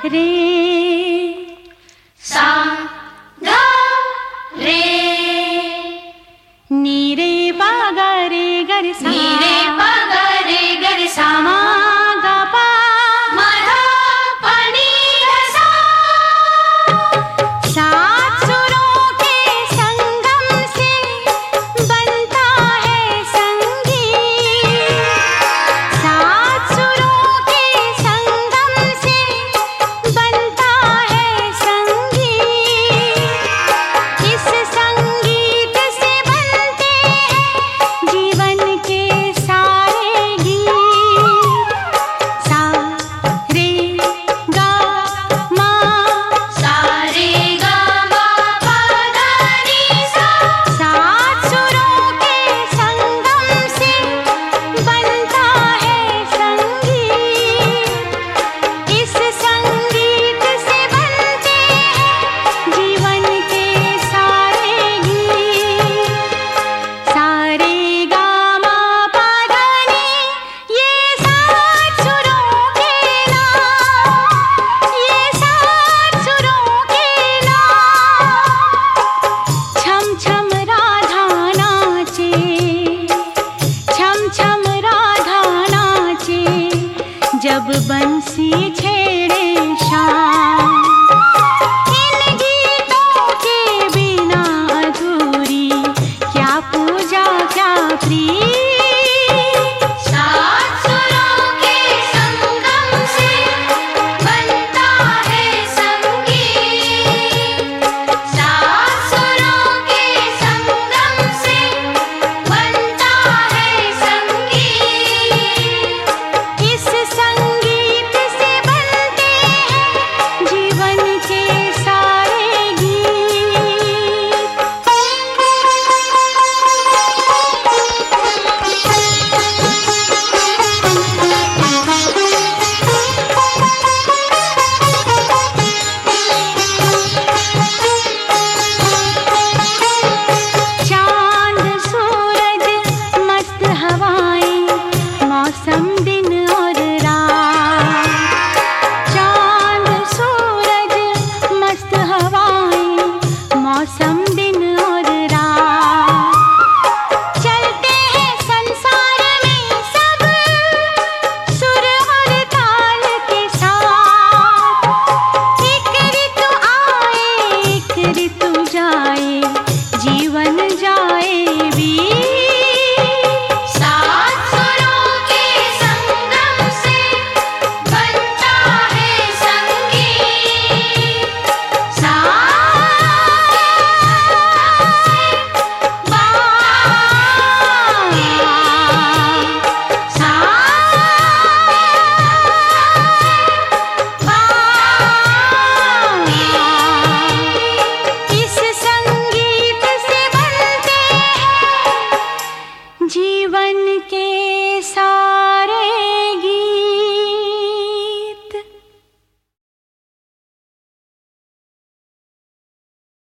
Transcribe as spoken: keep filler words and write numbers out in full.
रे सा गा रे नी रे पा गा रे गा रे सा नी रे पा गा रे गा रे सा मा गा पा मा धा पा नी धा सा। सात सुरों के संगम से बनता है संगीत। सात सुरों के संगम से बनता है संगीत। इस संगीत से बनते हैं जीवन के सारे गीत। सा रे गा मा सा रे गा मा पा धा नी सा। सात सुरों के संगम से बनता है संगीत। इस संगीत से बनते हैं जीवन के सारे गीत। सारे गा मा पा धा नी ये सात सुरों के नाम, ये सात सुरों के नाम। छम छम राधा नाचे, छम छम राधा नाचे, जब बंसी छेड़े शाम। इन गीतों के बिना अधूरी क्या पूजा क्या प्रीत। सात सुरों के संगम से बनता है संगीत। सात सुरों के संगम से बनता है संगीत। इस संगीत से बनते हैं जीवन के सारे गीत। चांद सूरज मस्त हवाएं, मौसम दिन और रात। चांद सूरज मस्त हवाएं, मौसम दिन और रात। चलते हैं संसार में सब सुर और ताल के साथ। एक ऋतु आए एक ऋतु जाए, जीवन जाए बीत। सात सुरों के संगम से बनता है संगीत। सा गा सा इस संगीत से बनते हैं जीवन के सारे